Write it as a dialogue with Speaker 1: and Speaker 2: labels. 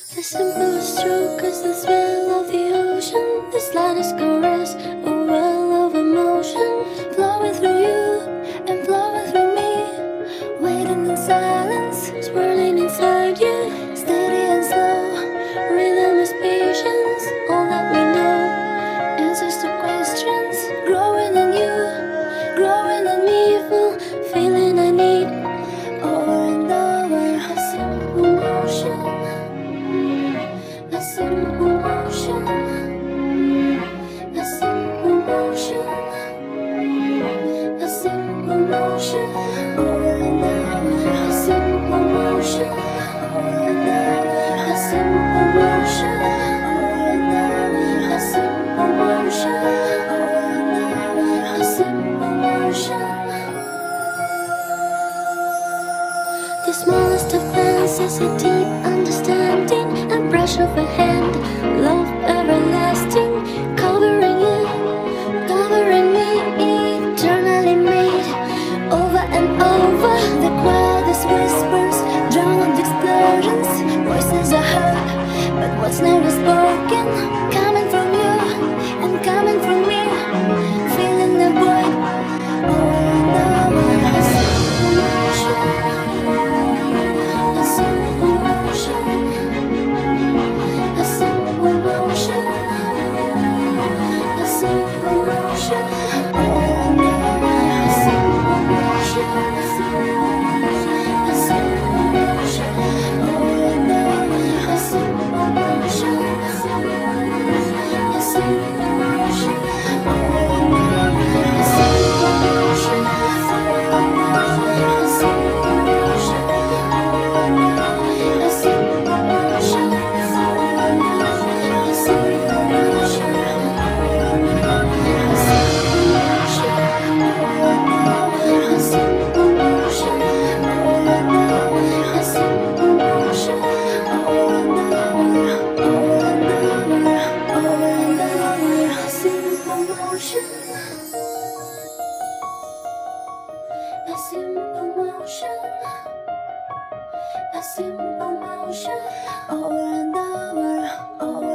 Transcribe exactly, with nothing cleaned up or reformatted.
Speaker 1: The simplest stroke is the thrill of the ocean. The slightest caress, a well of emotion, flowing through you and flowing through me. Waiting in silence, swirling inside you, steady and slow. Rhythm is patience, all that we know. Answers to questions, growing in you, growing in me, full feeling I need. Over and over, a simple motion. A simple motion, a simple motion, a simple motion, over and over. A simple motion, over and over. A simple motion, over and over. A simple motion, over and over. A simple motion. The smallest of glances, a deep understanding, a brush of a hand, love everlasting, covering you, covering me, eternally made. Over and over, the quietest whispers, drowned explosions, voices are heard, but what's never spoken, coming from you and coming from me, feeling the void. Over and over, a simple motion. A simple motion, a simple motion, a simple motion, over and over. A simple motion, a simple motion, over and over. A simple motion, a simple motion, over and over. A simple motion, a simple motion. A simple motion, a simple motion, a simple motion, a simple motion, a simple motion, over and over, over and over, over and over. A simple motion, a simple motion. A simple motion, over and over, over